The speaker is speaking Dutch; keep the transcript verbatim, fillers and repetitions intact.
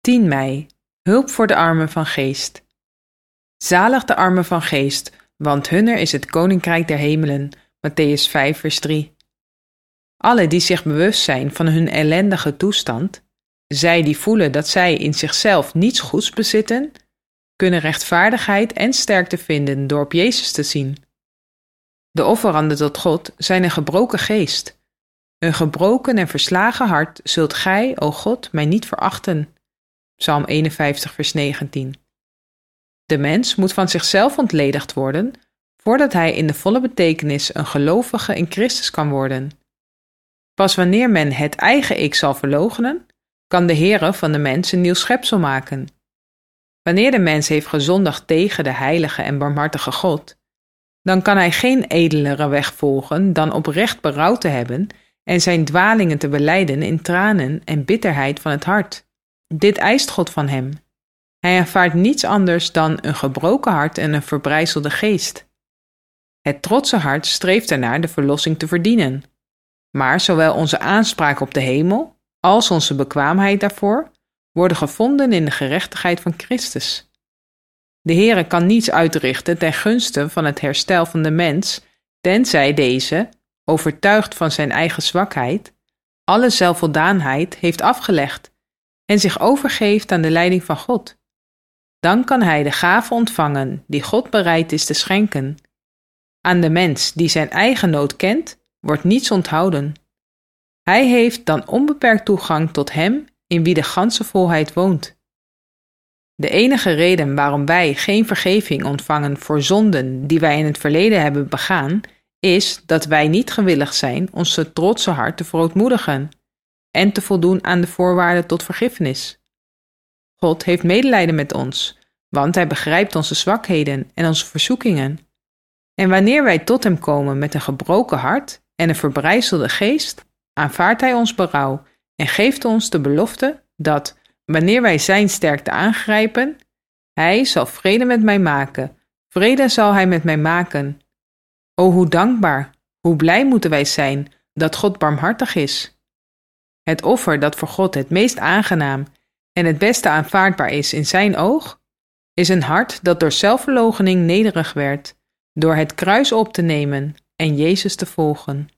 tien mei, hulp voor de armen van geest. Zalig de armen van geest, want hunner is het koninkrijk der hemelen. Mattheüs vijf, vers drie. Alle die zich bewust zijn van hun ellendige toestand, zij die voelen dat zij in zichzelf niets goeds bezitten, kunnen rechtvaardigheid en sterkte vinden door op Jezus te zien. De offeranden tot God zijn een gebroken geest. Een gebroken en verslagen hart zult gij, o God, mij niet verachten. Psalm eenenvijftig, vers negentien. De mens moet van zichzelf ontledigd worden, voordat hij in de volle betekenis een gelovige in Christus kan worden. Pas wanneer men het eigen ik zal verloochenen, kan de Heere van de mens een nieuw schepsel maken. Wanneer de mens heeft gezondigd tegen de heilige en barmhartige God, dan kan hij geen edelere weg volgen dan oprecht berouw te hebben en zijn dwalingen te belijden in tranen en bitterheid van het hart. Dit eist God van hem. Hij aanvaardt niets anders dan een gebroken hart en een verbrijzelde geest. Het trotse hart streeft ernaar de verlossing te verdienen. Maar zowel onze aanspraak op de hemel als onze bekwaamheid daarvoor worden gevonden in de gerechtigheid van Christus. De Heere kan niets uitrichten ten gunste van het herstel van de mens, tenzij deze, overtuigd van zijn eigen zwakheid, alle zelfvoldaanheid heeft afgelegd en zich overgeeft aan de leiding van God. Dan kan hij de gave ontvangen die God bereid is te schenken. Aan de mens die zijn eigen nood kent, wordt niets onthouden. Hij heeft dan onbeperkt toegang tot hem in wie de ganse volheid woont. De enige reden waarom wij geen vergeving ontvangen voor zonden die wij in het verleden hebben begaan, is dat wij niet gewillig zijn onze trotse hart te verootmoedigen en te voldoen aan de voorwaarden tot vergiffenis. God heeft medelijden met ons, want hij begrijpt onze zwakheden en onze verzoekingen. En wanneer wij tot hem komen met een gebroken hart en een verbrijzelde geest, aanvaardt hij ons berouw en geeft ons de belofte dat, wanneer wij zijn sterkte aangrijpen, hij zal vrede met mij maken, vrede zal hij met mij maken. O, hoe dankbaar, hoe blij moeten wij zijn dat God barmhartig is. Het offer dat voor God het meest aangenaam en het beste aanvaardbaar is in zijn oog, is een hart dat door zelfverloochening nederig werd, door het kruis op te nemen en Jezus te volgen.